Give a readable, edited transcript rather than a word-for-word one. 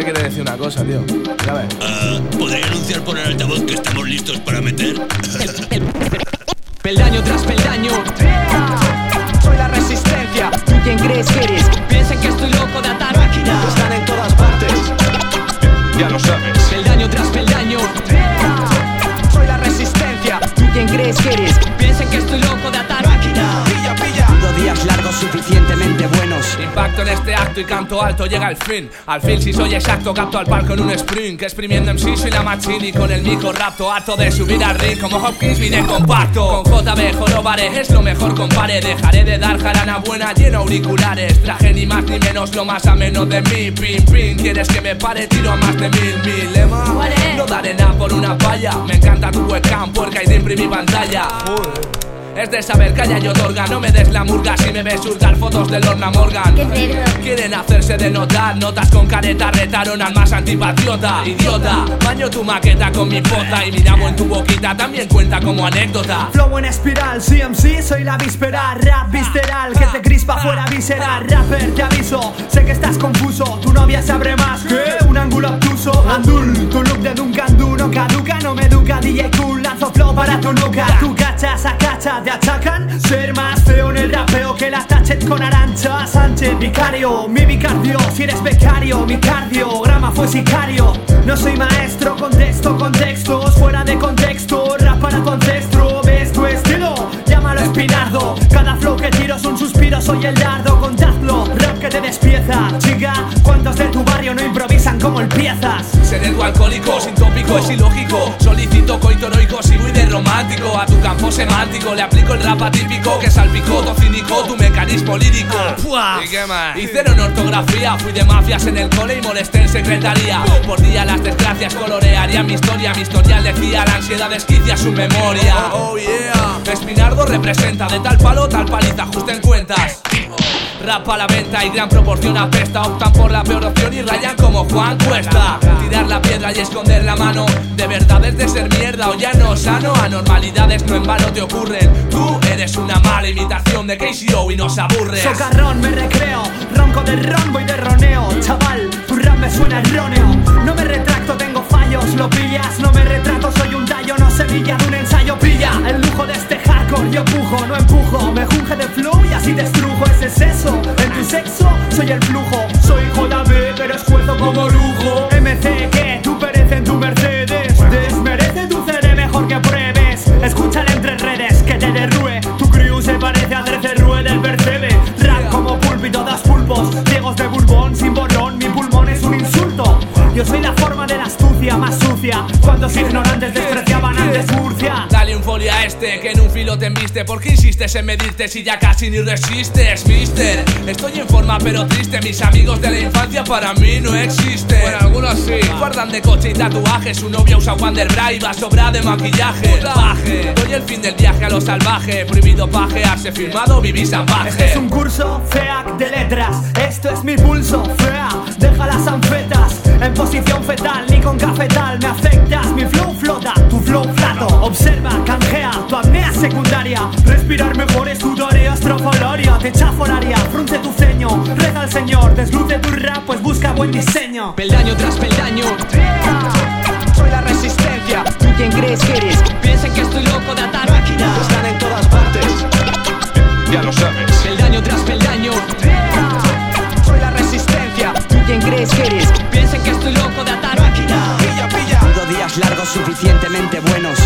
te quiere decir una cosa, tío. Ya ves. ¿Podría anunciar por el altavoz que estamos listos para meter? Peldaño tras peldaño, soy la resistencia. ¿Tú quién crees que eres? Piensen que estoy loco de atar máquinas. Están en todas partes, ya lo sabes. Peldaño tras peldaño, soy la resistencia. ¿Tú quién crees que eres? Piensen que estoy loco de atar máquinas. Pilla, pilla. Días largos suficientemente buenos. Impacto en este acto y canto alto, llega el fin. Al fin si soy exacto, capto al palco en un sprint. Que exprimiendo MC soy la machine y con el micro rapto. Harto de subir al ring como Hopkins vine compacto. Con JB jorobaré, es lo mejor compare. Dejaré de dar jarana buena lleno auriculares. Traje ni más ni menos, lo más ameno de mí. Pim pim, quieres que me pare, tiro a más de 1000 lema. No daré nada por una falla. Me encanta tu webcam, puerca y te imprimí pantalla. Es de saber calla y otorga, no me des la murga si me ves hurgar fotos de Lorna Morgan. Quieren hacerse de notar, notas con careta retaron al más antipatriota. Idiota, baño tu maqueta con mi pota y mi nabo en tu boquita también cuenta como anécdota. Flow en espiral, CMC, soy la víspera. Rap visceral, que te crispa fuera visceral. Rapper, te aviso, sé que estás confuso. Tu novia se abre más que un ángulo obtuso. Andul, tu look de Duncan Du no caduca, no me educa. DJ Cool, lanzo flow para tu nuca. Tu cachas a cacha te achacan. Ser más feo en el rapeo que la tachet con Arancha Sánchez. Vicario, mi bicardio, si eres becario. Mi cardiograma fue sicario. No soy maestro, contextos fuera de contexto. Rap para tu ancestro, ves tu estilo, llámalo espinardo. Cada flow que tiro es un suspiro, soy el dardo. Contadlo, rap que te despieza. Chica, ¿cuántos de tu barrio no improvisan como el piezas? Seré tu alcohólico, sin tópico, es ilógico. Solicito coito heroico, sigo y de romántico. A tu campo semántico le aplico el rap atípico que salpicó, cínico, tu mecanismo lírico. ¿Y qué más? Hice en ortografía, fui de mafias en el cole y molesté en secretaría. Por día las desgracias colorearía mi historia. Mi historial decía la ansiedad desquicia su memoria. Oh yeah. Espinardo representa de tal palo, tal paliza, ajusten cuentas. Rap a la venta y gran proporción apesta. Optan por la peor opción y rayan como Juan Cuesta. Tirar la piedra y esconder la mano. De verdad es de ser mierda o ya no sano. Anormalidades no en vano te ocurren. Tú eres una mala imitación de KCO y nos aburres. Socarrón, me recreo, ronco de ron, voy de roneo. Chaval, tu rap me suena erróneo. No me retracto, tengo fallos, lo pillas. No me retrato, soy un tallo, no semilla de un ensayo. Pilla el lujo de este hardcore, yo pujo, no empujo. Me junge de flow y así destrujo, ese es eso. En tu sexo soy el flujo. Soy JB pero esfuerzo como lujo. MC que tú perece en tu Mercedes. Desmerece tu seré mejor que pruebes. Escúchale entre redes que te derrue. Tu crew se parece a 13 Rue del Percebe. Rap como púlpito, das pulpos ciegos de Bourbon sin borrón. Mi pulmón es un insulto. Yo soy la forma de la astucia más sucia. Cuántos ignorantes despreciaban antes Murcia. Dale un folio a este que en un filo te embiste. ¿Por qué insistes en medirte si ya casi ni resistes, mister? Estoy en forma pero triste. Mis amigos de la infancia para mí no existen. Bueno, algunos sí. Guardan de coche y tatuajes. Su novia usa Wonderbra y va sobra de maquillaje. Baje, doy el fin del viaje a lo salvaje. Prohibido pajearse, firmado vivís salvaje. Este es un curso FEAC de letras. Esto es mi pulso, fea. Deja las anfetas en posición fetal, ni con cafetal me afectas. Mi flow flota, tu flow flato. Observa, canjea, tu apnea secundaria. Respirar mejor es tu doreo estrofolario. Te chaforaria, frunce tu ceño. Reza al señor, desluce tu rap, pues busca buen diseño. Peldaño tras peldaño, soy la resistencia. ¿Tú quién crees que eres? Piensen que estoy loco de atar máquinas. Están en todas partes, ya lo sabes. Peldaño tras peldaño, soy la resistencia. ¿Tú quién crees que eres? Piensen que estoy loco de atar máquinas. Pilla, pilla. Días largos suficientemente buenos.